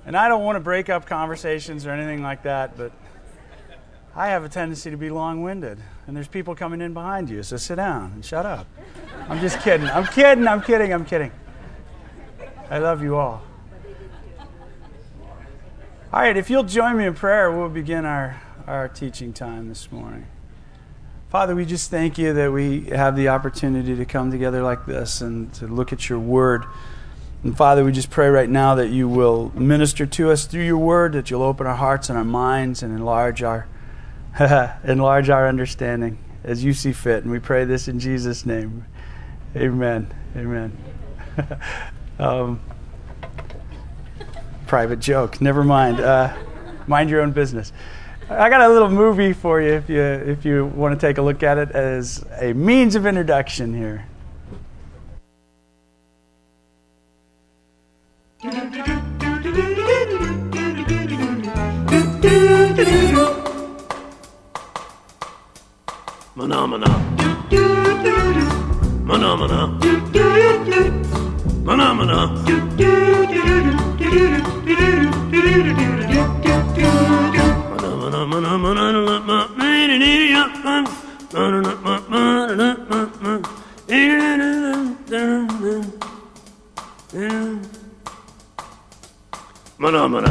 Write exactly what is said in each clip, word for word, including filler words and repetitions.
And I don't want to break up conversations or anything like that, but I have a tendency to be long-winded. And there's people coming in behind you, so sit down and shut up. I'm just kidding. I'm kidding. I'm kidding. I'm kidding. I love you all. All right, if you'll join me in prayer, we'll begin our, our teaching time this morning. Father, we just thank you that we have the opportunity to come together like this and to look at your word. And Father, we just pray right now that you will minister to us through your word, that you'll open our hearts and our minds and enlarge our enlarge our understanding as you see fit. And we pray this in Jesus' name. Amen. Amen. um, private joke. Never mind. Uh, mind your own business. I got a little movie for you if you if you want to take a look at it as a means of introduction here. Phenomena. Phenomena. Phenomena. Phenomena.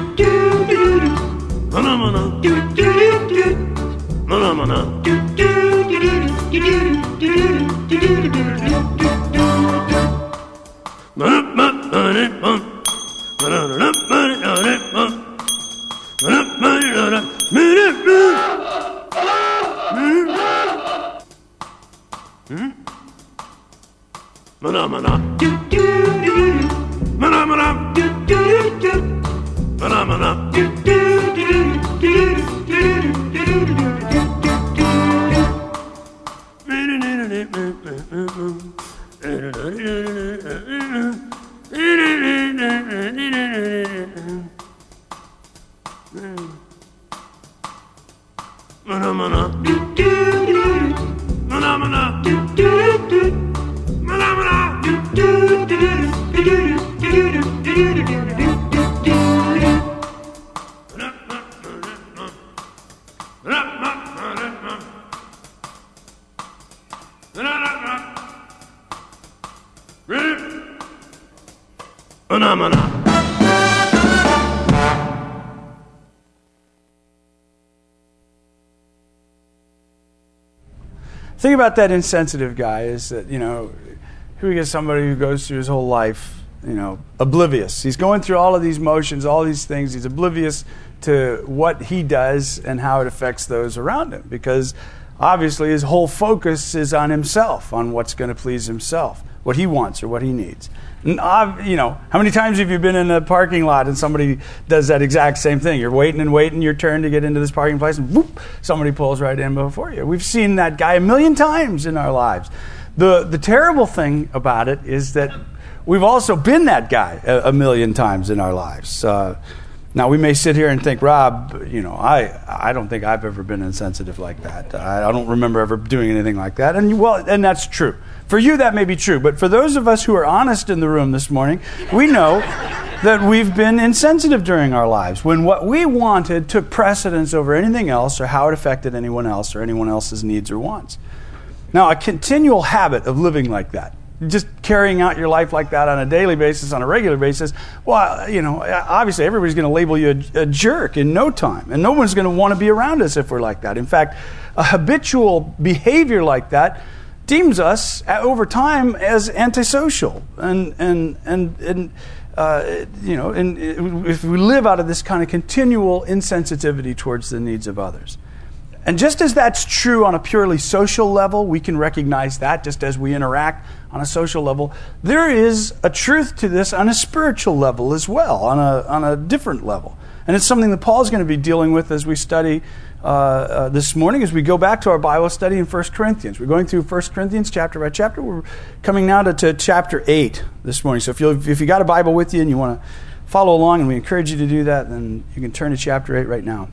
Think about that insensitive guy. Is that, you know, here we get somebody who goes through his whole life, you know, oblivious. He's going through all of these motions, all these things. He's oblivious to what he does and how it affects those around him, because obviously his whole focus is on himself, on what's going to please himself, what he wants or what he needs. And, uh, you know, how many times have you been in a parking lot and somebody does that exact same thing? You're waiting and waiting your turn to get into this parking place, and whoop, somebody pulls right in before you. We've seen that guy a million times in our lives. The the terrible thing about it is that we've also been that guy a, a million times in our lives. Uh, now, we may sit here and think, Rob, you know, I I don't think I've ever been insensitive like that. I, I don't remember ever doing anything like that. And well, and that's true. For you, that may be true. But for those of us who are honest in the room this morning, we know that we've been insensitive during our lives, when what we wanted took precedence over anything else or how it affected anyone else or anyone else's needs or wants. Now, a continual habit of living like that, just carrying out your life like that on a daily basis, on a regular basis, well, you know, obviously everybody's going to label you a, a jerk in no time. And no one's going to want to be around us if we're like that. In fact, a habitual behavior like that deems us over time as antisocial, and and and and uh, you know, and if we live out of this kind of continual insensitivity towards the needs of others. And just as that's true on a purely social level, we can recognize that just as we interact on a social level, there is a truth to this on a spiritual level as well, on a on a different level. And it's something that Paul's going to be dealing with as we study uh, uh, this morning, as we go back to our Bible study in First Corinthians. We're going through First Corinthians chapter by chapter. We're coming now to, to chapter eight this morning. So if you if you got a Bible with you and you want to follow along, and we encourage you to do that, then you can turn to chapter eight right now.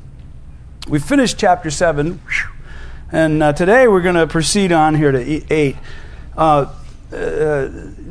We finished chapter seven, and uh, today we're going to proceed on here to eight. Uh, uh,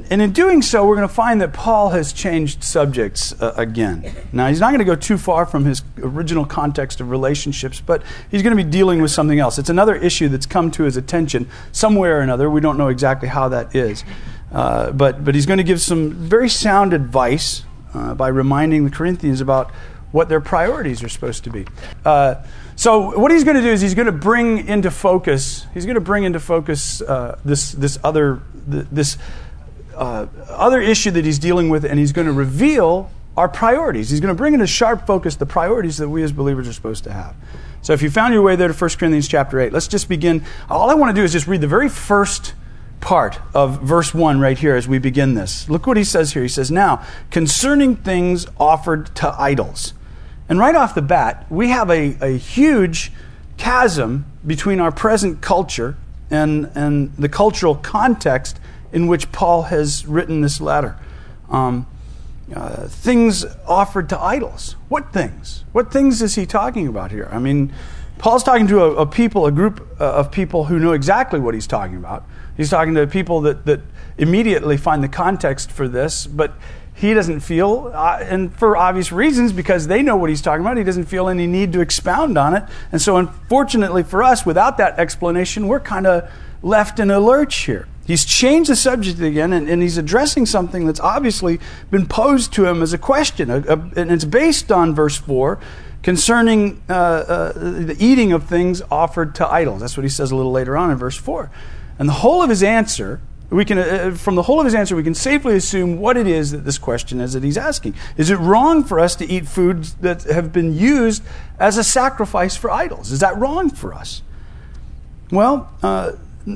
and in doing so, we're going to find that Paul has changed subjects uh, again. Now, he's not going to go too far from his original context of relationships, but he's going to be dealing with something else. It's another issue that's come to his attention somewhere or another. We don't know exactly how that is. Uh, but, but he's going to give some very sound advice uh, by reminding the Corinthians about what their priorities are supposed to be. Uh, so what he's going to do is he's going to bring into focus, he's going to bring into focus uh, this, this other, this uh, other issue that he's dealing with, and he's going to reveal our priorities. He's going to bring into sharp focus the priorities that we as believers are supposed to have. So if you found your way there to First Corinthians chapter eight, let's just begin. All I want to do is just read the very first part of verse one right here as we begin this. Look what he says here. He says, now, concerning things offered to idols. And right off the bat, we have a, a huge chasm between our present culture and, and the cultural context in which Paul has written this letter. Um, uh, things offered to idols. What things? What things is he talking about here? I mean, Paul's talking to a, a people, a group of people who know exactly what he's talking about. He's talking to people that, that immediately find the context for this, but he doesn't feel, uh, and for obvious reasons, because they know what he's talking about, he doesn't feel any need to expound on it. And so unfortunately for us, without that explanation, we're kind of left in a lurch here. He's changed the subject again, and, and he's addressing something that's obviously been posed to him as a question, a, a, and it's based on verse four, concerning uh, uh, the eating of things offered to idols. That's what he says a little later on in verse four. And the whole of his answer, we can, uh, from the whole of his answer, we can safely assume what it is that this question is that he's asking. Is it wrong for us to eat foods that have been used as a sacrifice for idols? Is that wrong for us? Well, uh,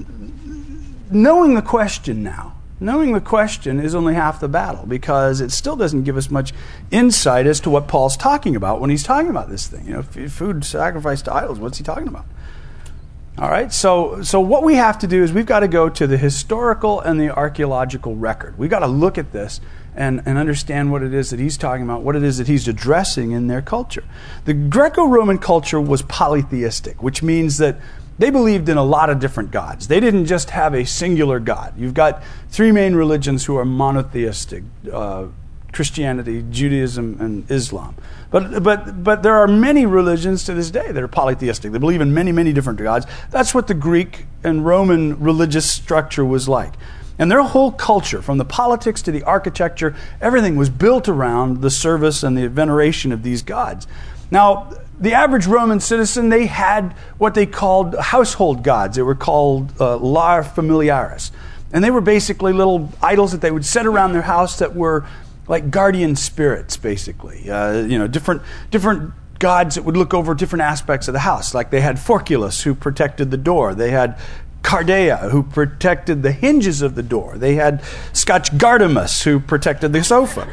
knowing the question now, knowing the question is only half the battle, because it still doesn't give us much insight as to what Paul's talking about when he's talking about this thing. You know, food sacrificed to idols, what's he talking about? All right, so so what we have to do is we've got to go to the historical and the archaeological record. We've got to look at this and, and understand what it is that he's talking about, what it is that he's addressing in their culture. The Greco-Roman culture was polytheistic, which means that they believed in a lot of different gods. They didn't just have a singular god. You've got three main religions who are monotheistic, uh, Christianity, Judaism, and Islam. But but but there are many religions to this day that are polytheistic. They believe in many, many different gods. That's what the Greek and Roman religious structure was like. And their whole culture, from the politics to the architecture, everything was built around the service and the veneration of these gods. Now, the average Roman citizen, they had what they called household gods. They were called uh, lar familiaris. And they were basically little idols that they would set around their house that were like guardian spirits, basically. Uh, you know, different different gods that would look over different aspects of the house. Like they had Forculus, who protected the door. They had Cardea, who protected the hinges of the door. They had Scotchgardamus, who protected the sofa.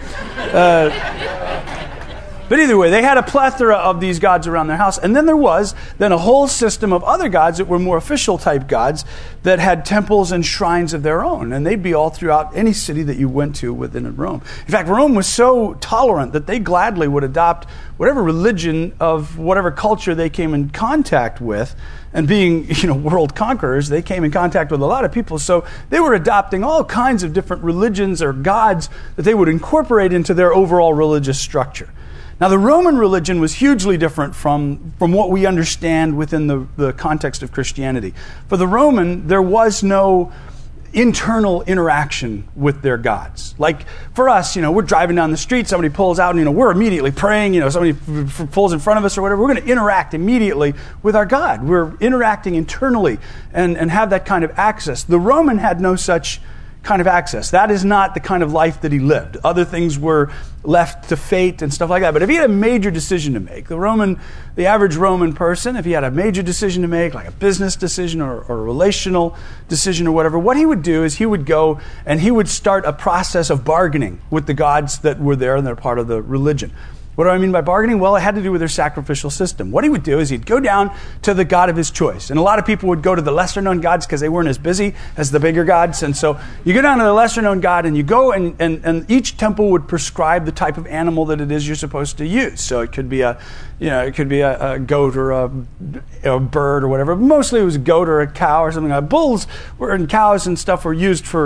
Uh, But either way, they had a plethora of these gods around their house. And then there was then a whole system of other gods that were more official type gods that had temples and shrines of their own. And they'd be all throughout any city that you went to within Rome. In fact, Rome was so tolerant that they gladly would adopt whatever religion of whatever culture they came in contact with. And being, you know, world conquerors, they came in contact with a lot of people. So they were adopting all kinds of different religions or gods that they would incorporate into their overall religious structure. Now, the Roman religion was hugely different from, from what we understand within the, the context of Christianity. For the Roman, there was no internal interaction with their gods. Like for us, you know, we're driving down the street, somebody pulls out, and, you know, we're immediately praying, you know, somebody f- f- pulls in front of us or whatever. We're going to interact immediately with our God. We're interacting internally and, and have that kind of access. The Roman had no such kind of access. That is not the kind of life that he lived. Other things were left to fate and stuff like that. But if he had a major decision to make, the Roman, the average Roman person, if he had a major decision to make, like a business decision or, or a relational decision or whatever, what he would do is he would go and he would start a process of bargaining with the gods that were there and they're part of the religion. What do I mean by bargaining? Well, it had to do with their sacrificial system. What he would do is he'd go down to the god of his choice. And a lot of people would go to the lesser-known gods because they weren't as busy as the bigger gods. And so you go down to the lesser-known god and you go and, and, and each temple would prescribe the type of animal that it is you're supposed to use. So it could be a, you know, it could be a, a goat or a, a bird or whatever. Mostly it was a goat or a cow or something like that. Bulls were, and cows and stuff were used for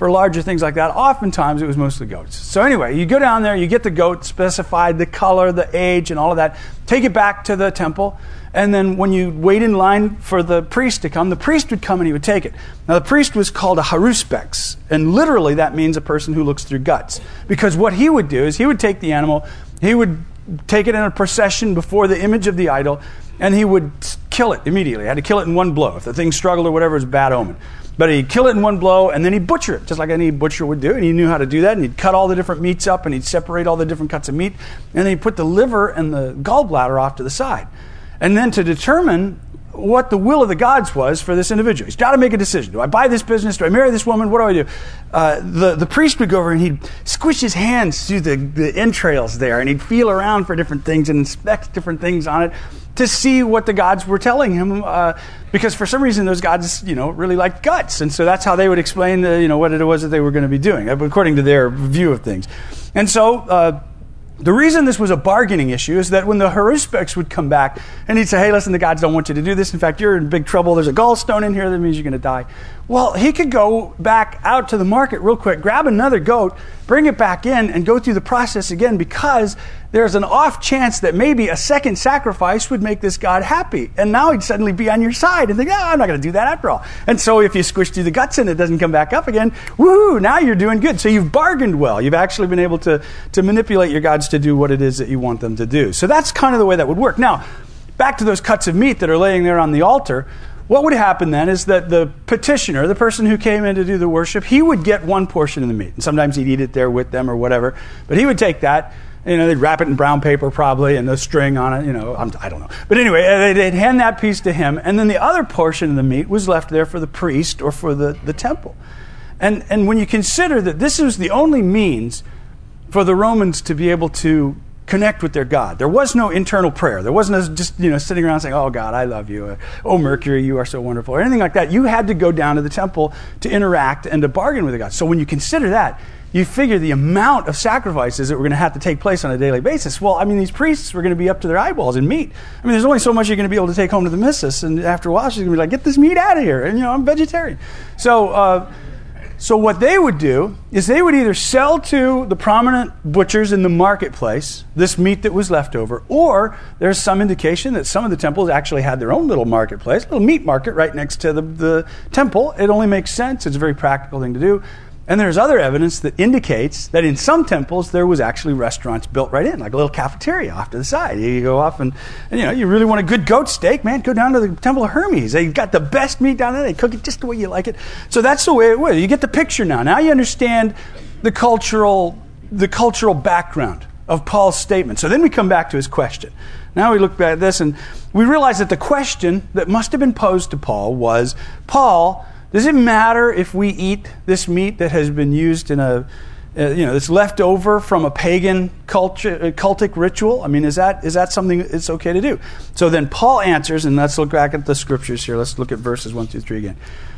for larger things like that, oftentimes it was mostly goats. So anyway, you go down there, you get the goat specified, the color, the age, and all of that. Take it back to the temple. And then when you wait in line for the priest to come, the priest would come and he would take it. Now the priest was called a haruspex. And literally that means a person who looks through guts. Because what he would do is he would take the animal, he would take it in a procession before the image of the idol, and he would kill it immediately. He had to kill it in one blow. If the thing struggled or whatever, it was a bad omen. But he'd kill it in one blow, and then he'd butcher it, just like any butcher would do. And he knew how to do that. And he'd cut all the different meats up, and he'd separate all the different cuts of meat. And then he'd put the liver and the gallbladder off to the side. And then to determine what the will of the gods was for this individual, he's got to make a decision. Do I buy this business? Do I marry this woman? What do I do? Uh, the, the priest would go over and he'd squish his hands through the, the entrails there, and he'd feel around for different things and inspect different things on it to see what the gods were telling him, uh, because for some reason those gods, you know, really liked guts, and so that's how they would explain, the, you know, what it was that they were going to be doing, according to their view of things. And so uh, the reason this was a bargaining issue is that when the haruspex would come back and he'd say, hey, listen, the gods don't want you to do this. In fact, you're in big trouble. There's a gallstone in here that means you're going to die. Well, he could go back out to the market real quick, grab another goat, bring it back in, and go through the process again, because there's an off chance that maybe a second sacrifice would make this god happy. And now he'd suddenly be on your side and think, oh, I'm not going to do that after all. And so if you squish through the guts and it doesn't come back up again, woohoo, now you're doing good. So you've bargained well. You've actually been able to, to manipulate your gods to do what it is that you want them to do. So that's kind of the way that would work. Now, back to those cuts of meat that are laying there on the altar. What would happen then is that the petitioner, the person who came in to do the worship, he would get one portion of the meat. And sometimes he'd eat it there with them or whatever. But he would take that. You know, they'd wrap it in brown paper probably and a string on it. You know, I'm, I don't know. But anyway, they'd hand that piece to him. And then the other portion of the meat was left there for the priest or for the, the temple. And, and when you consider that this was the only means for the Romans to be able to connect with their God. There was no internal prayer. There wasn't a, just, you know, sitting around saying, oh, God, I love you. Or, oh, Mercury, you are so wonderful. Or anything like that. You had to go down to the temple to interact and to bargain with the God. So when you consider that, you figure the amount of sacrifices that were going to have to take place on a daily basis. Well, I mean, these priests were going to be up to their eyeballs in meat. I mean, there's only so much you're going to be able to take home to the missus. And after a while, she's going to be like, get this meat out of here. And, you know, I'm vegetarian. So, uh, So what they would do is they would either sell to the prominent butchers in the marketplace this meat that was left over, or there's some indication that some of the temples actually had their own little marketplace, little meat market right next to the, the temple. It only makes sense. It's a very practical thing to do. And there's other evidence that indicates that in some temples there was actually restaurants built right in, like a little cafeteria off to the side. You go off and, and you know, you really want a good goat steak, man, go down to the Temple of Hermes. They got the best meat down there. They cook it just the way you like it. So that's the way it was. You get the picture now. Now you understand the cultural, the cultural background of Paul's statement. So then we come back to his question. Now we look back at this and we realize that the question that must have been posed to Paul was, Paul, does it matter if we eat this meat that has been used in a, uh, you know, that's left over from a pagan culture, uh, cultic ritual? I mean, is that is that something it's okay to do? So then Paul answers, and let's look back at the scriptures here. Let's look at verses one through three again.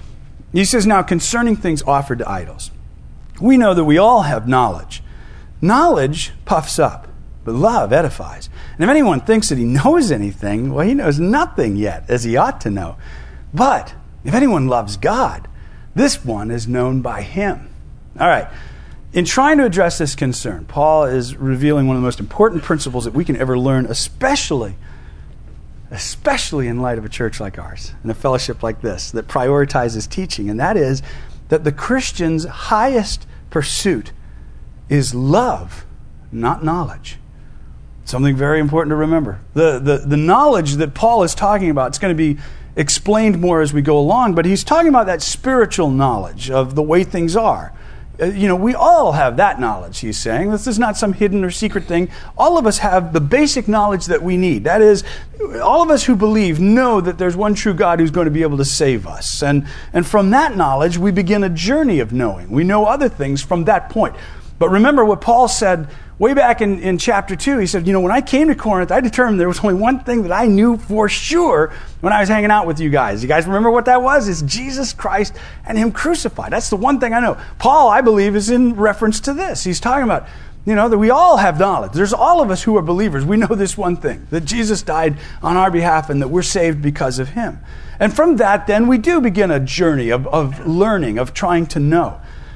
He says, now concerning things offered to idols, we know that we all have knowledge. Knowledge puffs up, but love edifies. And if anyone thinks that he knows anything, well, he knows nothing yet, as he ought to know. But if anyone loves God, this one is known by him. All right. In trying to address this concern, Paul is revealing one of the most important principles that we can ever learn, especially, especially in light of a church like ours and a fellowship like this that prioritizes teaching, and that is that the Christian's highest pursuit is love, not knowledge. Something very important to remember. The, the, the knowledge that Paul is talking about, it's going to be explained more as we go along, but he's talking about that spiritual knowledge of the way things are. Uh, you know, we all have that knowledge, he's saying. This is not some hidden or secret thing. All of us have the basic knowledge that we need. That is, all of us who believe know that there's one true God who's going to be able to save us. And, and from that knowledge, we begin a journey of knowing. We know other things from that point. But remember what Paul said way back in, in chapter two. He said, you know, when I came to Corinth, I determined there was only one thing that I knew for sure when I was hanging out with you guys. You guys remember what that was? It's Jesus Christ and him crucified. That's the one thing I know. Paul, I believe, is in reference to this. He's talking about, you know, that we all have knowledge. There's all of us who are believers. We know this one thing, that Jesus died on our behalf and that we're saved because of him. And from that, then, we do begin a journey of, of learning, of trying to know.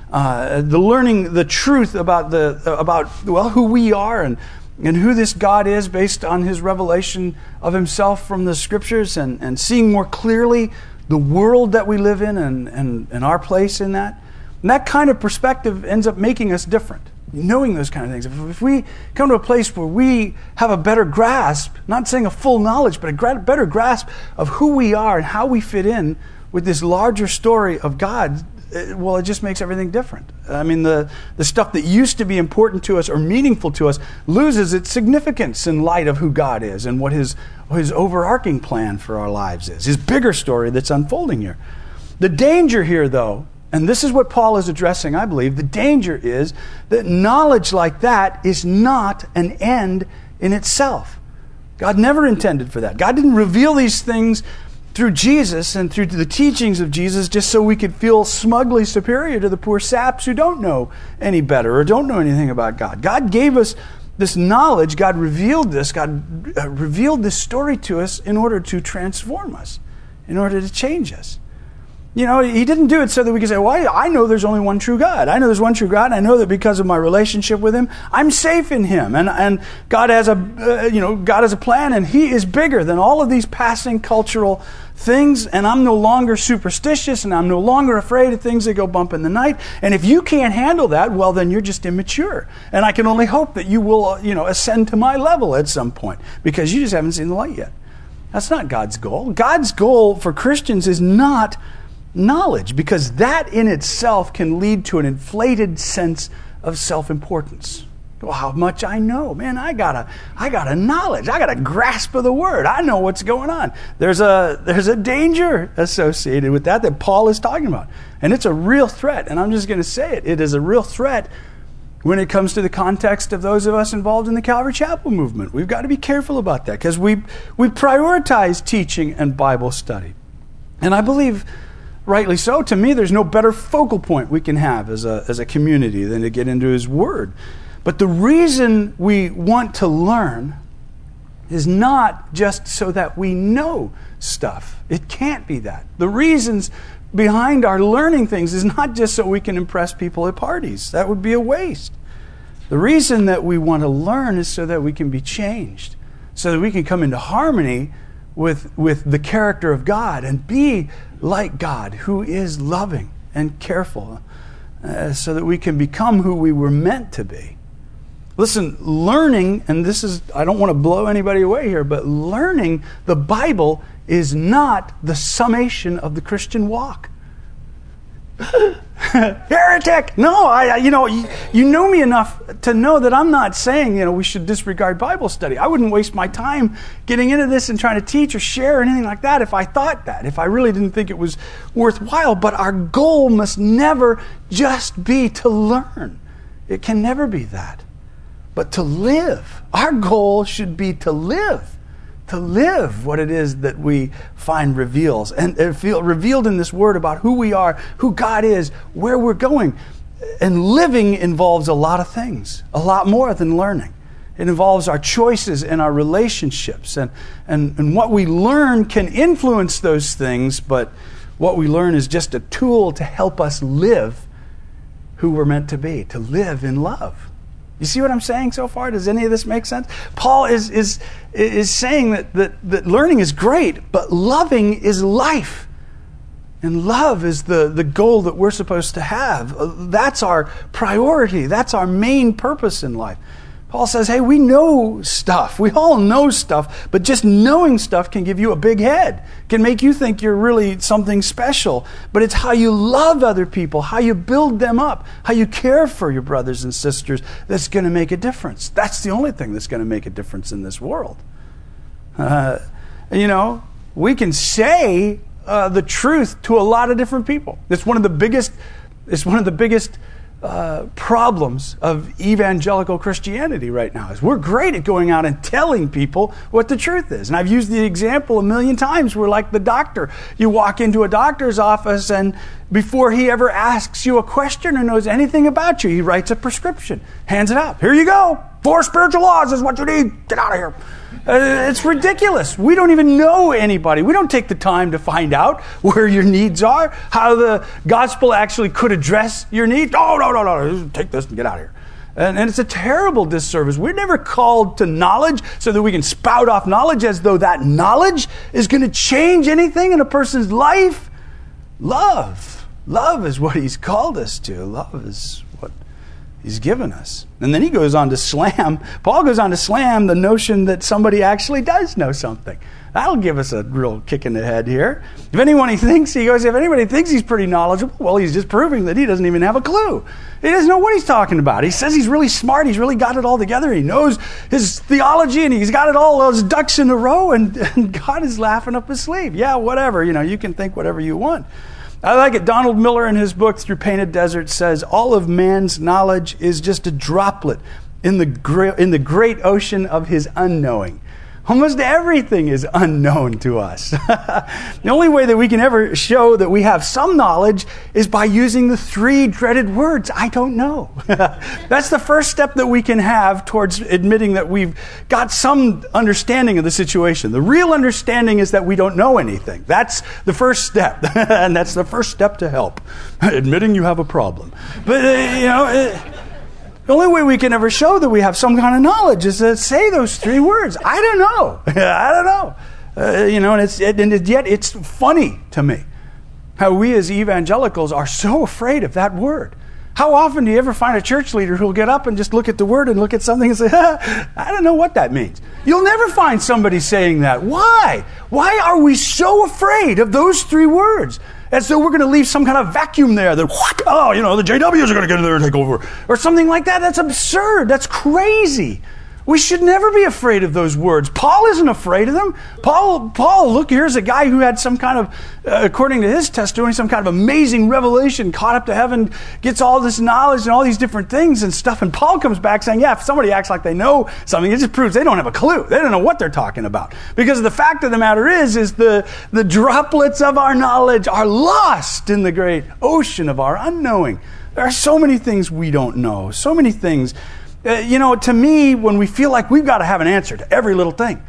uh, the learning the truth about the about well who we are and and who this God is based on his revelation of himself from the scriptures, and, and seeing more clearly the world that we live in and, and, and our place in that. And that kind of perspective ends up making us different, knowing those kind of things. If, if we come to a place where we have a better grasp, not saying a full knowledge, but a gra- better grasp of who we are and how we fit in with this larger story of God, it, well, it just makes everything different. I mean, the, the stuff that used to be important to us or meaningful to us loses its significance in light of who God is and what his, his overarching plan for our lives is, his bigger story that's unfolding here. The danger here, though, and this is what Paul is addressing, I believe, the danger is that knowledge like that is not an end in itself. God never intended for that. God didn't reveal these things through Jesus and through the teachings of Jesus just so we could feel smugly superior to the poor saps who don't know any better or don't know anything about God. God gave us this knowledge. God revealed this. God uh, revealed this story to us in order to transform us, in order to change us. You know, he didn't do it so that we could say, well, I know there's only one true God. I know there's one true God, and I know that because of my relationship with him, I'm safe in him. And and God has a, uh, you know, God has a plan, and he is bigger than all of these passing cultural things, and I'm no longer superstitious, and I'm no longer afraid of things that go bump in the night. And if you can't handle that, well, then you're just immature. And I can only hope that you will, uh, you know, ascend to my level at some point, because you just haven't seen the light yet. That's not God's goal. God's goal for Christians is not knowledge, because that in itself can lead to an inflated sense of self-importance. Well, how much I know. Man, I got a I got a knowledge. I got a grasp of the word. I know what's going on. There's a there's a danger associated with that that Paul is talking about. And it's a real threat. And I'm just going to say it. It is a real threat when it comes to the context of those of us involved in the Calvary Chapel movement. We've got to be careful about that, because we we prioritize teaching and Bible study. And I believe, rightly so, to me, there's no better focal point we can have as a as a community than to get into his word. But the reason we want to learn is not just so that we know stuff. It can't be that. The reasons behind our learning things is not just so we can impress people at parties. That would be a waste. The reason that we want to learn is so that we can be changed, so that we can come into harmony with, with the character of God and be like God, who is loving and careful, uh, so that we can become who we were meant to be. Listen, learning, and this is, I don't want to blow anybody away here, but learning the Bible is not the summation of the Christian walk. Heretic! No, I, you know, you, you know me enough to know that I'm not saying, you know, we should disregard Bible study. I wouldn't waste my time getting into this and trying to teach or share or anything like that if I thought that, if I really didn't think it was worthwhile. But our goal must never just be to learn. It can never be that. But to live. Our goal should be to live. To live what it is that we find reveals and feel revealed in this word about who we are, who God is, where we're going. And living involves a lot of things, a lot more than learning. It involves our choices and our relationships. And, and, and what we learn can influence those things, but what we learn is just a tool to help us live who we're meant to be, to live in love. You see what I'm saying so far? Does any of this make sense? Paul is is is saying that, that, that learning is great, but loving is life. And love is the, the goal that we're supposed to have. That's our priority. That's our main purpose in life. Paul says, hey, we know stuff. We all know stuff, but just knowing stuff can give you a big head, can make you think you're really something special. But it's how you love other people, how you build them up, how you care for your brothers and sisters that's going to make a difference. That's the only thing that's going to make a difference in this world. Uh, you know, we can say uh, the truth to a lot of different people. It's one of the biggest, it's one of the biggest Uh, problems of evangelical Christianity right now is we're great at going out and telling people what the truth is. And I've used the example a million times. We're like the doctor. You walk into a doctor's office, and before he ever asks you a question or knows anything about you, he writes a prescription, hands it out. Here you go. Four spiritual laws is what you need. Get out of here. Uh, it's ridiculous. We don't even know anybody. We don't take the time to find out where your needs are, how the gospel actually could address your needs. Oh, no, no, no, take this and get out of here. And, and it's a terrible disservice. We're never called to knowledge so that we can spout off knowledge as though that knowledge is going to change anything in a person's life. Love. Love is what he's called us to. Love is what he's given us. And then he goes on to slam, Paul goes on to slam the notion that somebody actually does know something. That'll give us a real kick in the head here. If anyone he thinks, he goes, if anybody thinks he's pretty knowledgeable, well, he's just proving that he doesn't even have a clue. He doesn't know what he's talking about. He says he's really smart. He's really got it all together. He knows his theology and he's got it all, those ducks in a row, and, and God is laughing up his sleeve. Yeah, whatever. You know, you can think whatever you want. I like it. Donald Miller in his book, Through Painted Desert, says, all of man's knowledge is just a droplet in the, great, in the great ocean of his unknowing. Almost everything is unknown to us. The only way that we can ever show that we have some knowledge is by using the three dreaded words, I don't know. That's the first step that we can have towards admitting that we've got some understanding of the situation. The real understanding is that we don't know anything. That's the first step. And that's the first step to help. Admitting you have a problem. But, uh, you know... It, The only way we can ever show that we have some kind of knowledge is to say those three words. I don't know. I don't know. Uh, you know, and it's it, and it, yet it's funny to me how we as evangelicals are so afraid of that word. How often do you ever find a church leader who'll get up and just look at the word and look at something and say, I don't know what that means. You'll never find somebody saying that. Why? Why are we so afraid of those three words? As though we're going to leave some kind of vacuum there that, oh, you know, the J Ws are going to get in there and take over. Or something like that. That's absurd. That's crazy. We should never be afraid of those words. Paul isn't afraid of them. Paul, Paul, look, here's a guy who had some kind of, uh, according to his testimony, some kind of amazing revelation, caught up to heaven, gets all this knowledge and all these different things and stuff. And Paul comes back saying, yeah, if somebody acts like they know something, it just proves they don't have a clue. They don't know what they're talking about. Because the fact of the matter is, is the, the droplets of our knowledge are lost in the great ocean of our unknowing. There are so many things we don't know. So many things. Uh, you know, to me, when we feel like we've got to have an answer to every little thing,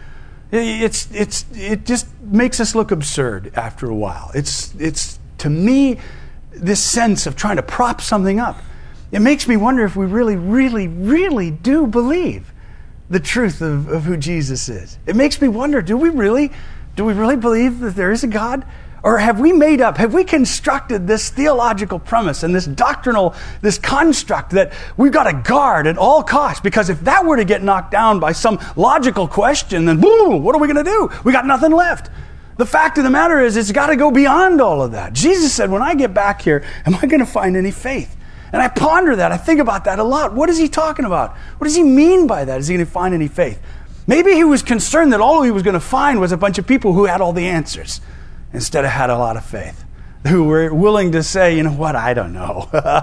it's it's it just makes us look absurd after a while. It's it's to me this sense of trying to prop something up. It makes me wonder if we really, really, really do believe the truth of, of who Jesus is. It makes me wonder: Do we really, do we really believe that there is a God? Or have we made up, have we constructed this theological premise and this doctrinal, this construct that we've got to guard at all costs? Because if that were to get knocked down by some logical question, then boom, what are we going to do? We got nothing left. The fact of the matter is, it's got to go beyond all of that. Jesus said, when I get back here, am I going to find any faith? And I ponder that. I think about that a lot. What is he talking about? What does he mean by that? Is he going to find any faith? Maybe he was concerned that all he was going to find was a bunch of people who had all the answers, instead of had a lot of faith, who were willing to say, you know what, I don't know.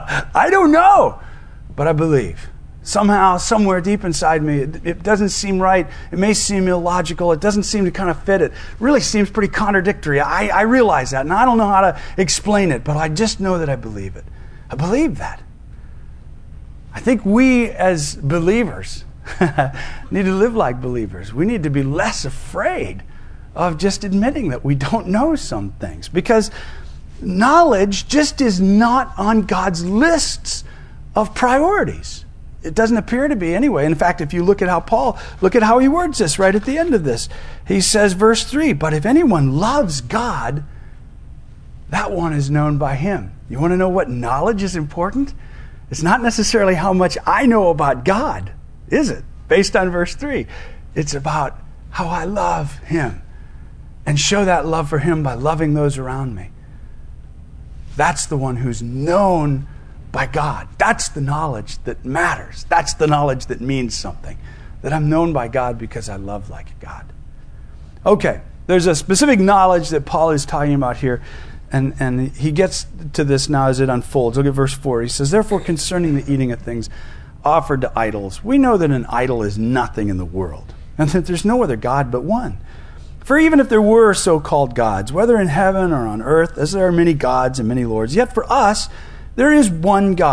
I don't know, but I believe. Somehow, somewhere deep inside me, it, it doesn't seem right. It may seem illogical. It doesn't seem to kind of fit. It really seems pretty contradictory. I, I realize that, and I don't know how to explain it, but I just know that I believe it. I believe that. I think we as believers need to live like believers. We need to be less afraid of just admitting that we don't know some things. Because knowledge just is not on God's lists of priorities. It doesn't appear to be anyway. In fact, if you look at how Paul, look at how he words this right at the end of this. He says, verse three, but if anyone loves God, that one is known by him. You want to know what knowledge is important? It's not necessarily how much I know about God, is it? Based on verse three. It's about how I love him. And show that love for him by loving those around me. That's the one who's known by God. That's the knowledge that matters. That's the knowledge that means something. That I'm known by God because I love like God. Okay, there's a specific knowledge that Paul is talking about here. And, and he gets to this now as it unfolds. Look at verse four. He says, therefore concerning the eating of things offered to idols, we know that an idol is nothing in the world. And that there's no other God but one. For even if there were so-called gods, whether in heaven or on earth, as there are many gods and many lords, yet for us there is one God,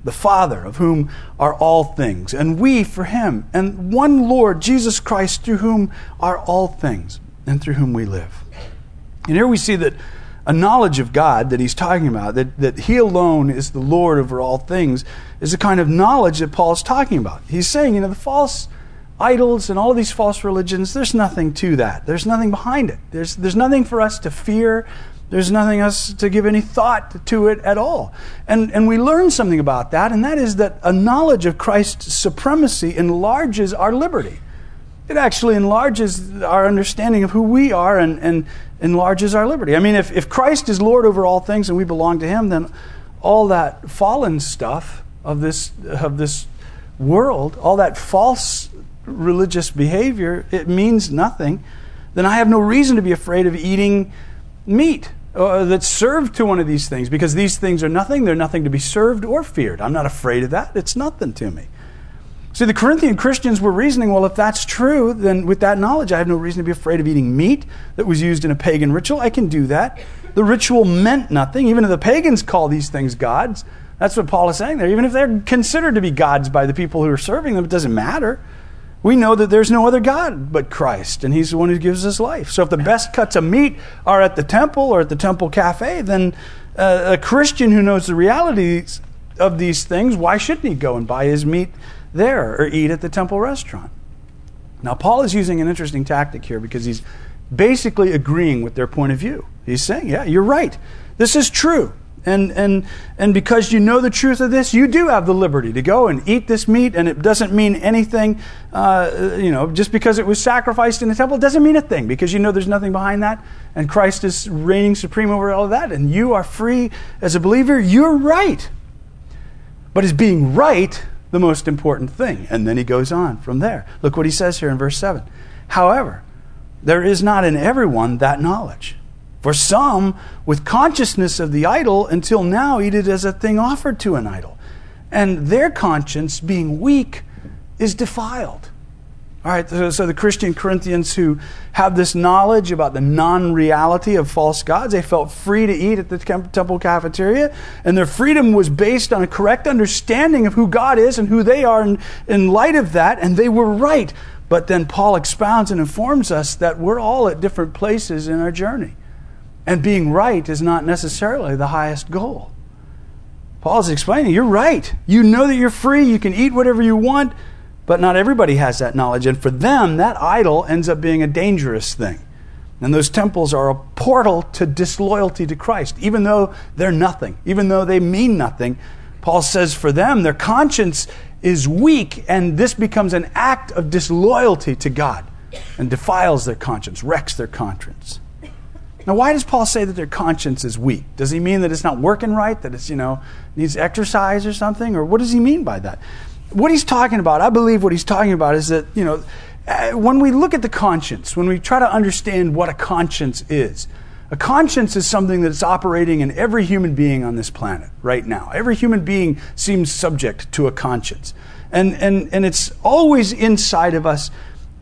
the Father, of whom are all things, and we for him, and one Lord, Jesus Christ, through whom are all things, and through whom we live. And here we see that a knowledge of God that he's talking about, that, that he alone is the Lord over all things, is the kind of knowledge that Paul's talking about. He's saying, you know, the false idols and all of these false religions, there's nothing to that. There's nothing behind it. There's, there's nothing for us to fear. There's nothing else to give any thought to it at all. And, and we learn something about that, and that is that a knowledge of Christ's supremacy enlarges our liberty. It actually enlarges our understanding of who we are and, and enlarges our liberty. I mean, if, if Christ is Lord over all things and we belong to him, then all that fallen stuff of this, of this world, all that false religious behavior, it means nothing. Then I have no reason to be afraid of eating meat uh, that's served to one of these things, because these things are nothing. They're nothing to be served or feared. I'm not afraid of that. It's nothing to me. See, the Corinthian Christians were reasoning, well, if that's true, then with that knowledge, I have no reason to be afraid of eating meat that was used in a pagan ritual. I can do that. The ritual meant nothing. Even if the pagans call these things gods, that's what Paul is saying there. Even if they're considered to be gods by the people who are serving them, it doesn't matter. We know that there's no other God but Christ, and he's the one who gives us life. So if the best cuts of meat are at the temple or at the temple cafe, then uh, a Christian who knows the realities of these things, why shouldn't he go and buy his meat there or eat at the temple restaurant? Now, Paul is using an interesting tactic here because he's basically agreeing with their point of view. He's saying, yeah, you're right. This is true. And and and because you know the truth of this, you do have the liberty to go and eat this meat, and it doesn't mean anything. Uh, you know, just because it was sacrificed in the temple, it doesn't mean a thing, because you know there's nothing behind that, and Christ is reigning supreme over all of that, and you are free as a believer. You're right. But is being right the most important thing? And then he goes on from there. Look what he says here in verse seven. However, there is not in everyone that knowledge. For some, with consciousness of the idol, until now eat it as a thing offered to an idol. And their conscience, being weak, is defiled. All right, so, so the Christian Corinthians who have this knowledge about the non-reality of false gods, they felt free to eat at the temple cafeteria, and their freedom was based on a correct understanding of who God is and who they are in, in light of that, and they were right. But then Paul expounds and informs us that we're all at different places in our journey. And being right is not necessarily the highest goal. Paul's explaining, you're right. You know that you're free. You can eat whatever you want, but not everybody has that knowledge. And for them, that idol ends up being a dangerous thing. And those temples are a portal to disloyalty to Christ, even though they're nothing, even though they mean nothing. Paul says for them, their conscience is weak, and this becomes an act of disloyalty to God and defiles their conscience, wrecks their conscience. Now, why does Paul say that their conscience is weak? Does he mean that it's not working right, that it's, you know, needs exercise or something? Or what does he mean by that? What he's talking about, I believe what he's talking about is that, you know, when we look at the conscience, when we try to understand what a conscience is, a conscience is something that's operating in every human being on this planet right now. Every human being seems subject to a conscience. And, and, and it's always inside of us,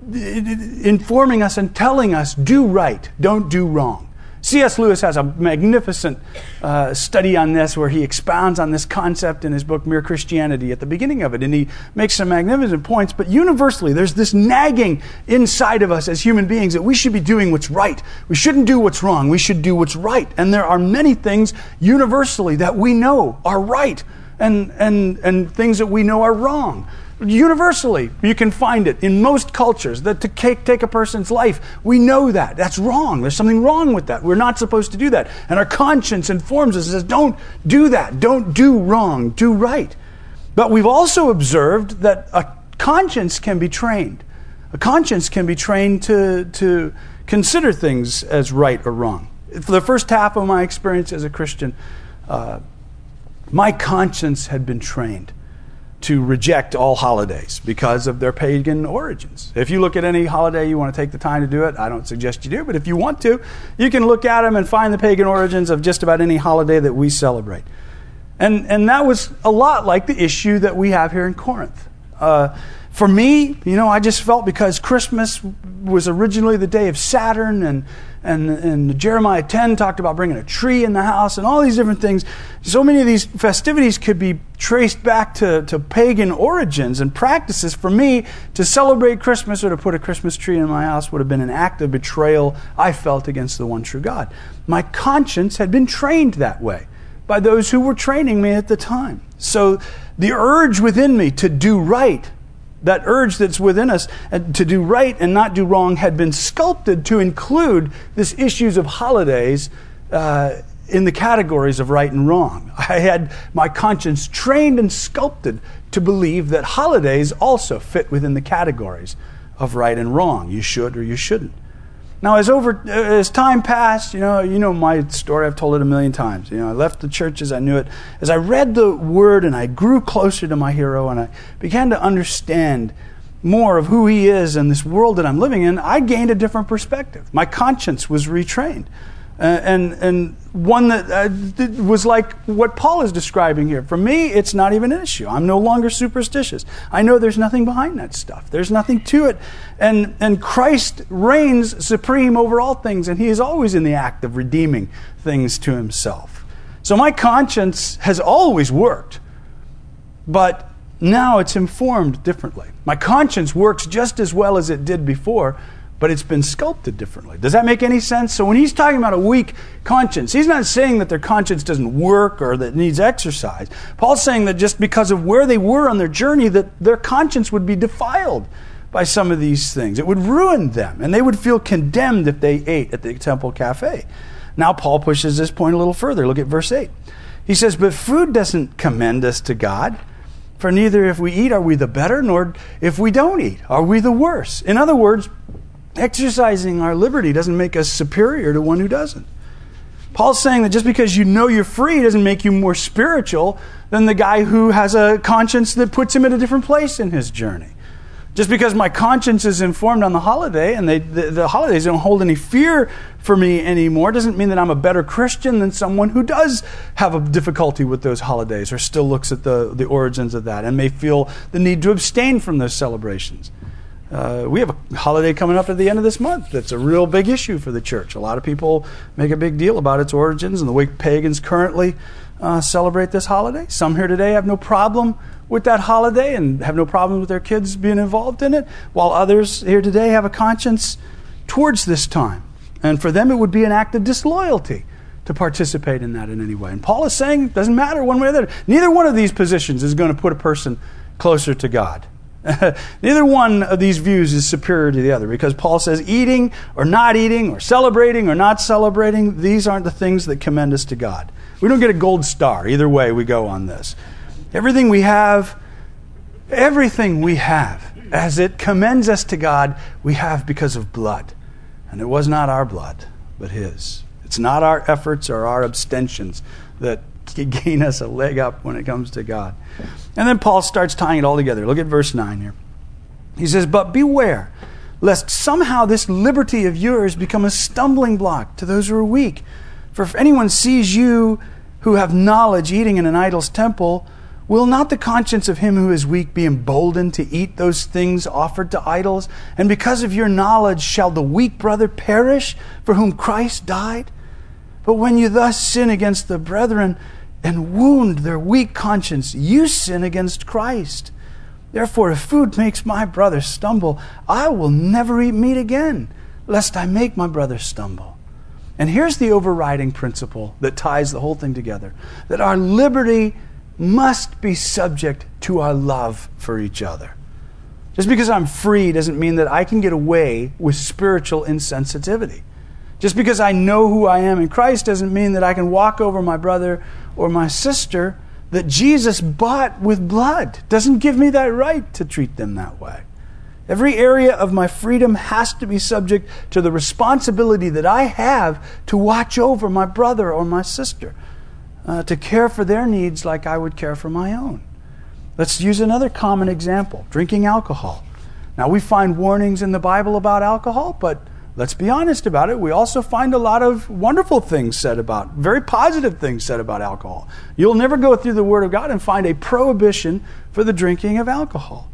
informing us and telling us, do right, don't do wrong. C S Lewis has a magnificent uh, study on this where he expounds on this concept in his book, Mere Christianity, at the beginning of it. And he makes some magnificent points. But universally, there's this nagging inside of us as human beings that we should be doing what's right. We shouldn't do what's wrong. We should do what's right. And there are many things universally that we know are right and, and, and things that we know are wrong. Universally, you can find it in most cultures that to take, take a person's life, we know that. That's wrong. There's something wrong with that. We're not supposed to do that. And our conscience informs us and says, don't do that. Don't do wrong. Do right. But we've also observed that a conscience can be trained. A conscience can be trained to, to consider things as right or wrong. For the first half of my experience as a Christian, uh, my conscience had been trained to reject all holidays because of their pagan origins. If you look at any holiday, you want to take the time to do it. I don't suggest you do, but if you want to, you can look at them and find the pagan origins of just about any holiday that we celebrate. And and that was a lot like the issue that we have here in Corinth. Uh, For me, you know, I just felt because Christmas was originally the day of Saturn, and and and Jeremiah ten talked about bringing a tree in the house and all these different things. So many of these festivities could be traced back to, to pagan origins and practices. For me, to celebrate Christmas or to put a Christmas tree in my house would have been an act of betrayal I felt against the one true God. My conscience had been trained that way by those who were training me at the time. So the urge within me to do right, that urge that's within us to do right and not do wrong, had been sculpted to include this issues of holidays uh, in the categories of right and wrong. I had my conscience trained and sculpted to believe that holidays also fit within the categories of right and wrong. You should or you shouldn't. Now, as over as time passed, you know, you know my story. I've told it a million times. You know, I left the church as I knew it. As I read the Word and I grew closer to my hero and I began to understand more of who he is and this world that I'm living in, I gained a different perspective. My conscience was retrained. Uh, and and one that uh, was like what Paul is describing here. For me, it's not even an issue. I'm no longer superstitious. I know there's nothing behind that stuff. There's nothing to it. And and Christ reigns supreme over all things, and he is always in the act of redeeming things to himself. So my conscience has always worked, but now it's informed differently. My conscience works just as well as it did before, but it's been sculpted differently. Does that make any sense? So when he's talking about a weak conscience, he's not saying that their conscience doesn't work or that it needs exercise. Paul's saying that just because of where they were on their journey, that their conscience would be defiled by some of these things. It would ruin them, and they would feel condemned if they ate at the temple cafe. Now Paul pushes this point a little further. Look at verse eight. He says, "But food doesn't commend us to God. For neither if we eat are we the better, nor if we don't eat are we the worse." In other words, exercising our liberty doesn't make us superior to one who doesn't. Paul's saying that just because you know you're free doesn't make you more spiritual than the guy who has a conscience that puts him at a different place in his journey. Just because my conscience is informed on the holiday and they, the, the holidays don't hold any fear for me anymore doesn't mean that I'm a better Christian than someone who does have a difficulty with those holidays or still looks at the, the origins of that and may feel the need to abstain from those celebrations. Uh, we have a holiday coming up at the end of this month that's a real big issue for the church. A lot of people make a big deal about its origins and the way pagans currently uh, celebrate this holiday. Some here today have no problem with that holiday and have no problem with their kids being involved in it, while others here today have a conscience towards this time. And for them, it would be an act of disloyalty to participate in that in any way. And Paul is saying it doesn't matter one way or the other. Neither one of these positions is going to put a person closer to God. Neither one of these views is superior to the other, because Paul says eating or not eating or celebrating or not celebrating, these aren't the things that commend us to God. We don't get a gold star either way we go on this. Everything we have, everything we have, as it commends us to God, we have because of blood. And it was not our blood, but his. It's not our efforts or our abstentions that gain us a leg up when it comes to God. And then Paul starts tying it all together. Look at verse nine here. He says, "But beware, lest somehow this liberty of yours become a stumbling block to those who are weak. For if anyone sees you who have knowledge eating in an idol's temple, will not the conscience of him who is weak be emboldened to eat those things offered to idols? And because of your knowledge shall the weak brother perish for whom Christ died? But when you thus sin against the brethren and wound their weak conscience, you sin against Christ. Therefore, if food makes my brother stumble, I will never eat meat again, lest I make my brother stumble." And here's the overriding principle that ties the whole thing together, that our liberty must be subject to our love for each other. Just because I'm free doesn't mean that I can get away with spiritual insensitivity. Just because I know who I am in Christ doesn't mean that I can walk over my brother or my sister that Jesus bought with blood. Doesn't give me that right to treat them that way. Every area of my freedom has to be subject to the responsibility that I have to watch over my brother or my sister, uh, to care for their needs like I would care for my own. Let's use another common example, drinking alcohol. Now, we find warnings in the Bible about alcohol, but let's be honest about it. We also find a lot of wonderful things said about, very positive things said about alcohol. You'll never go through the Word of God and find a prohibition for the drinking of alcohol.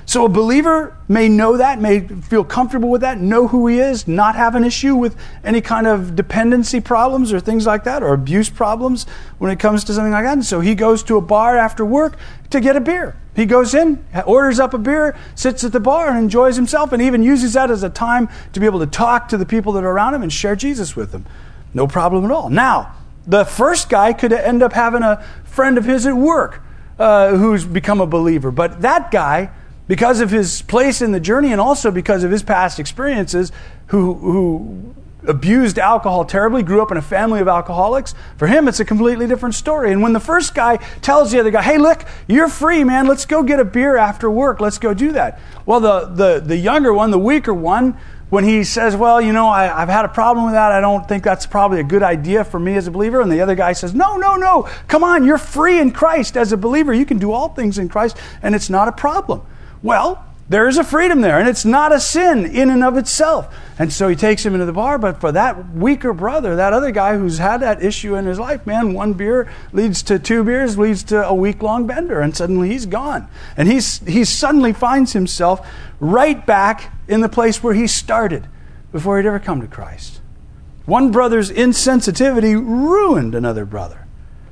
So a believer may know that, may feel comfortable with that, know who he is, not have an issue with any kind of dependency problems or things like that, or abuse problems when it comes to something like that. And so he goes to a bar after work to get a beer. He goes in, orders up a beer, sits at the bar and enjoys himself, and even uses that as a time to be able to talk to the people that are around him and share Jesus with them. No problem at all. Now, the first guy could end up having a friend of his at work uh, who's become a believer. But that guy, because of his place in the journey and also because of his past experiences, who who abused alcohol terribly, grew up in a family of alcoholics, for him it's a completely different story. And when the first guy tells the other guy, hey, look, you're free, man, let's go get a beer after work, let's go do that. Well, the the, the younger one, the weaker one, when he says, well, you know, I, I've had a problem with that, I don't think that's probably a good idea for me as a believer. And the other guy says, no, no, no, come on, you're free in Christ as a believer. You can do all things in Christ, and it's not a problem. Well, there is a freedom there, and it's not a sin in and of itself. And so he takes him into the bar, but for that weaker brother, that other guy who's had that issue in his life, man, one beer leads to two beers, leads to a week-long bender, and suddenly he's gone. And he's he suddenly finds himself right back in the place where he started before he'd ever come to Christ. One brother's insensitivity ruined another brother.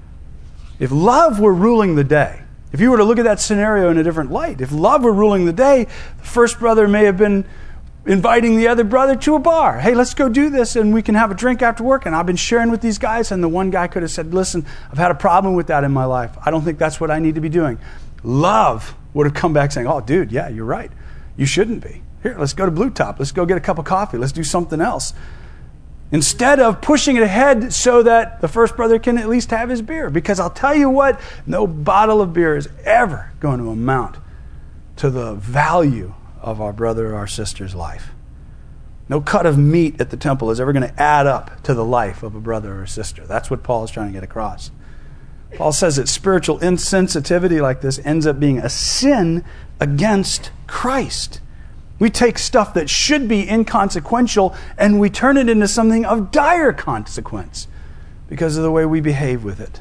If love were ruling the day, if you were to look at that scenario in a different light, if love were ruling the day, the first brother may have been inviting the other brother to a bar. Hey, let's go do this and we can have a drink after work. And I've been sharing with these guys, and the one guy could have said, listen, I've had a problem with that in my life. I don't think that's what I need to be doing. Love would have come back saying, oh, dude, yeah, you're right. You shouldn't be. Here, let's go to Blue Top. Let's go get a cup of coffee. Let's do something else. Instead of pushing it ahead so that the first brother can at least have his beer. Because I'll tell you what, no bottle of beer is ever going to amount to the value of our brother or our sister's life. No cut of meat at the temple is ever going to add up to the life of a brother or sister. That's what Paul is trying to get across. Paul says that spiritual insensitivity like this ends up being a sin against Christ. We take stuff that should be inconsequential and we turn it into something of dire consequence because of the way we behave with it.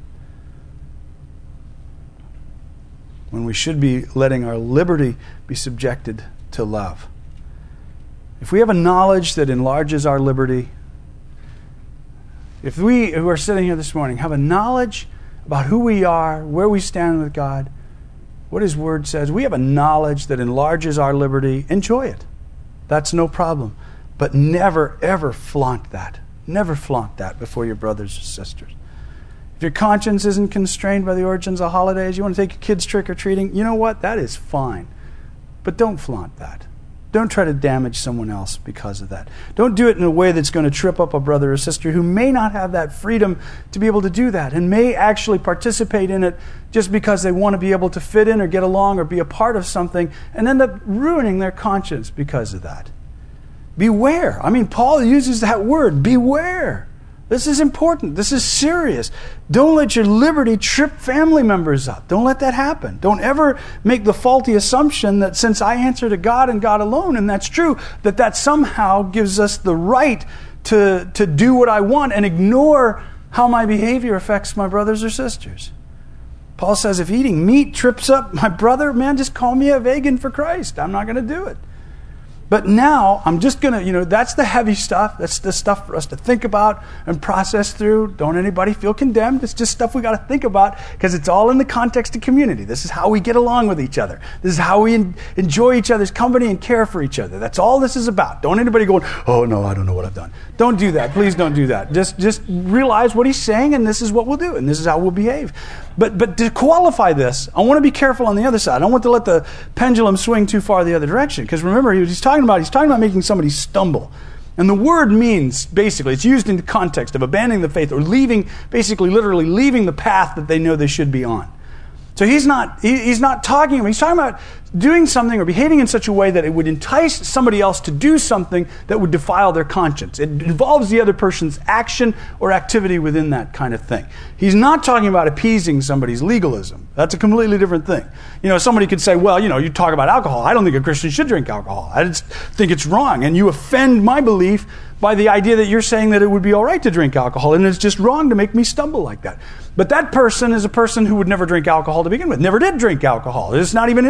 When we should be letting our liberty be subjected to love. If we have a knowledge that enlarges our liberty, if we who are sitting here this morning have a knowledge about who we are, where we stand with God, what His Word says, we have a knowledge that enlarges our liberty, enjoy it. That's no problem. But never, ever flaunt that. Never flaunt that before your brothers or sisters. If your conscience isn't constrained by the origins of holidays, you want to take your kids trick-or-treating, you know what? That is fine. But don't flaunt that. Don't try to damage someone else because of that. Don't do it in a way that's going to trip up a brother or sister who may not have that freedom to be able to do that and may actually participate in it just because they want to be able to fit in or get along or be a part of something and end up ruining their conscience because of that. Beware. I mean, Paul uses that word, beware. This is important. This is serious. Don't let your liberty trip family members up. Don't let that happen. Don't ever make the faulty assumption that since I answer to God and God alone, and that's true, that that somehow gives us the right to, to do what I want and ignore how my behavior affects my brothers or sisters. Paul says, if eating meat trips up my brother, man, just call me a vegan for Christ. I'm not going to do it. But now, I'm just going to, you know, that's the heavy stuff. That's the stuff for us to think about and process through. Don't anybody feel condemned. It's just stuff we got to think about because it's all in the context of community. This is how we get along with each other. This is how we en- enjoy each other's company and care for each other. That's all this is about. Don't anybody go, oh, no, I don't know what I've done. Don't do that. Please don't do that. Just, just realize what he's saying, and this is what we'll do, and this is how we'll behave. But but to qualify this, I want to be careful on the other side. I don't want to let the pendulum swing too far the other direction. Because remember, he was, he's talking about he's talking about making somebody stumble. And the word means, basically, it's used in the context of abandoning the faith or leaving, basically, literally leaving the path that they know they should be on. So he's not he, he's not talking, he's talking about doing something or behaving in such a way that it would entice somebody else to do something that would defile their conscience. It involves the other person's action or activity within that kind of thing. He's not talking about appeasing somebody's legalism. That's a completely different thing. You know, somebody could say, well, you know, you talk about alcohol. I don't think a Christian should drink alcohol. I just think it's wrong. And you offend my belief by the idea that you're saying that it would be all right to drink alcohol, and it's just wrong to make me stumble like that. But that person is a person who would never drink alcohol to begin with, never did drink alcohol. It's not even an issue. It's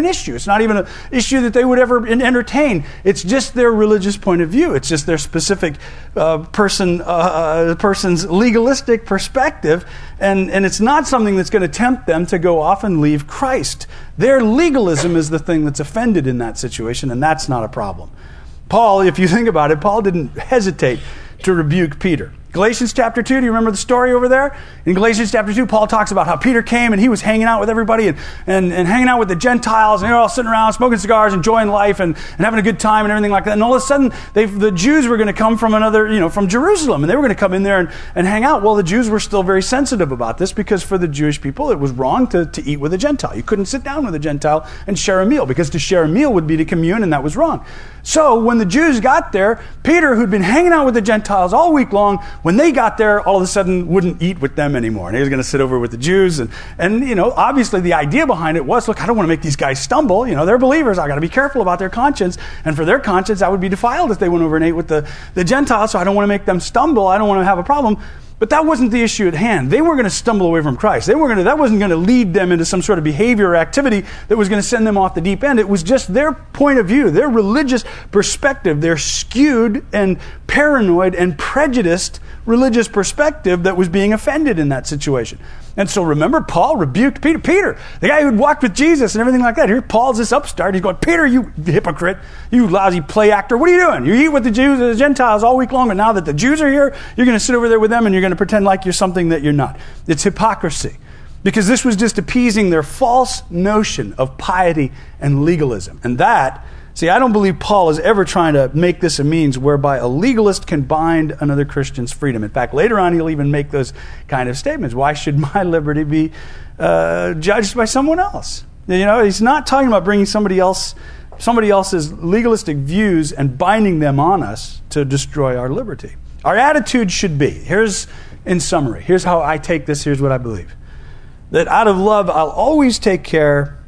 It's not even an issue that they would ever entertain. It's just their religious point of view. It's just their specific uh, person, uh, person's legalistic perspective, and, and it's not something that's going to tempt them to go off and leave Christ. Their legalism is the thing that's offended in that situation, and that's not a problem. Paul, if you think about it, Paul didn't hesitate to rebuke Peter. Galatians chapter two, do you remember the story over there? In Galatians chapter two, Paul talks about how Peter came and he was hanging out with everybody and, and, and hanging out with the Gentiles, and they're all sitting around smoking cigars, enjoying life and, and having a good time and everything like that. And all of a sudden, they the Jews were going to come from another, you know, from Jerusalem, and they were going to come in there and, and hang out. Well, the Jews were still very sensitive about this, because for the Jewish people, it was wrong to, to eat with a Gentile. You couldn't sit down with a Gentile and share a meal, because to share a meal would be to commune, and that was wrong. So when the Jews got there, Peter, who'd been hanging out with the Gentiles all week long, when they got there, all of a sudden wouldn't eat with them anymore. And he was going to sit over with the Jews. And, and, you know, obviously the idea behind it was, look, I don't want to make these guys stumble. You know, they're believers. I got to be careful about their conscience. And for their conscience, that would be defiled if they went over and ate with the, the Gentiles. So I don't want to make them stumble. I don't want to have a problem. But that wasn't the issue at hand. They were going to stumble away from Christ. They were going to, that wasn't going to lead them into some sort of behavior or activity that was going to send them off the deep end. It was just their point of view, their religious perspective, their skewed and paranoid and prejudiced religious perspective that was being offended in that situation. And so remember, Paul rebuked Peter. Peter, the guy who'd walked with Jesus and everything like that. Here, Paul's this upstart. He's going, Peter, you hypocrite, you lousy play actor. What are you doing? You eat with the Jews and the Gentiles all week long, but now that the Jews are here, you're going to sit over there with them and you're going to pretend like you're something that you're not. It's hypocrisy. Because this was just appeasing their false notion of piety and legalism. And that, see, I don't believe Paul is ever trying to make this a means whereby a legalist can bind another Christian's freedom. In fact, later on, he'll even make those kind of statements. Why should my liberty be uh, judged by someone else? You know, he's not talking about bringing somebody else, somebody else's legalistic views and binding them on us to destroy our liberty. Our attitude should be, here's, in summary, here's how I take this, here's what I believe. That out of love, I'll always take care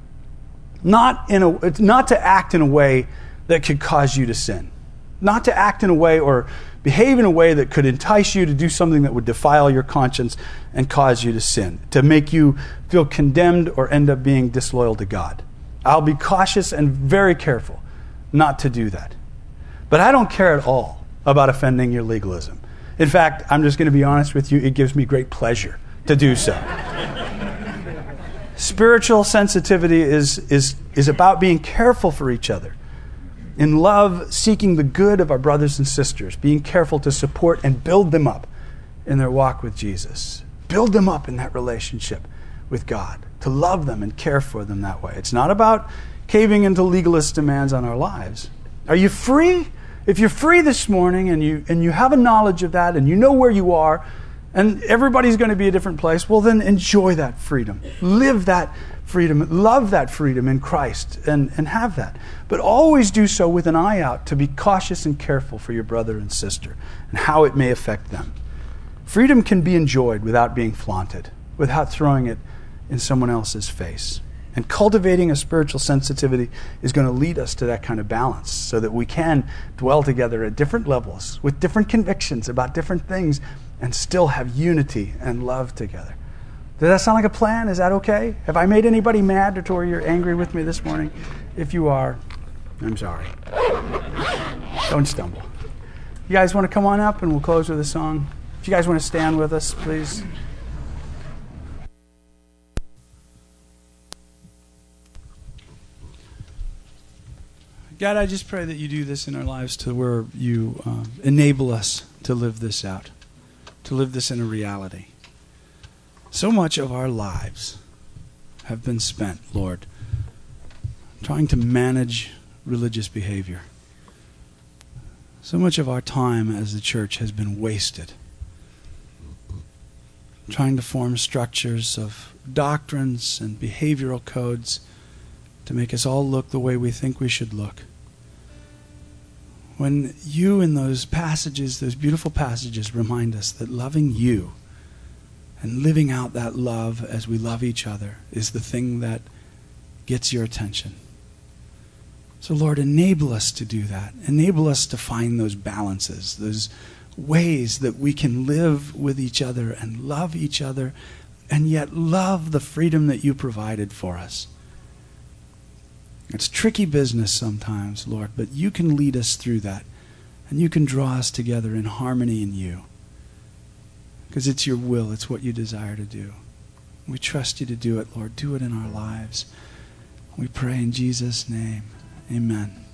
Not in a, not to act in a way that could cause you to sin. Not to act in a way or behave in a way that could entice you to do something that would defile your conscience and cause you to sin. To make you feel condemned or end up being disloyal to God. I'll be cautious and very careful not to do that. But I don't care at all about offending your legalism. In fact, I'm just going to be honest with you, it gives me great pleasure to do so. Spiritual sensitivity is, is, is about being careful for each other. In love, seeking the good of our brothers and sisters. Being careful to support and build them up in their walk with Jesus. Build them up in that relationship with God. To love them and care for them that way. It's not about caving into legalist demands on our lives. Are you free? If you're free this morning and you, and you have a knowledge of that and you know where you are, and everybody's going to be a different place, well then enjoy that freedom. Live that freedom. Love that freedom in Christ and, and have that. But always do so with an eye out to be cautious and careful for your brother and sister and how it may affect them. Freedom can be enjoyed without being flaunted, without throwing it in someone else's face. And cultivating a spiritual sensitivity is going to lead us to that kind of balance so that we can dwell together at different levels with different convictions about different things and still have unity and love together. Does that sound like a plan? Is that okay? Have I made anybody mad or you're angry with me this morning? If you are, I'm sorry. Don't stumble. You guys want to come on up and we'll close with a song? If you guys want to stand with us, please. God, I just pray that you do this in our lives to where you uh, enable us to live this out, to live this in a reality. So much of our lives have been spent, Lord, trying to manage religious behavior. So much of our time as the church has been wasted trying to form structures of doctrines and behavioral codes to make us all look the way we think we should look. When you in those passages, those beautiful passages, remind us that loving you and living out that love as we love each other is the thing that gets your attention. So Lord, enable us to do that. Enable us to find those balances, those ways that we can live with each other and love each other and yet love the freedom that you provided for us. It's tricky business sometimes, Lord, but you can lead us through that. And you can draw us together in harmony in you. Because it's your will. It's what you desire to do. We trust you to do it, Lord. Do it in our lives. We pray in Jesus' name. Amen.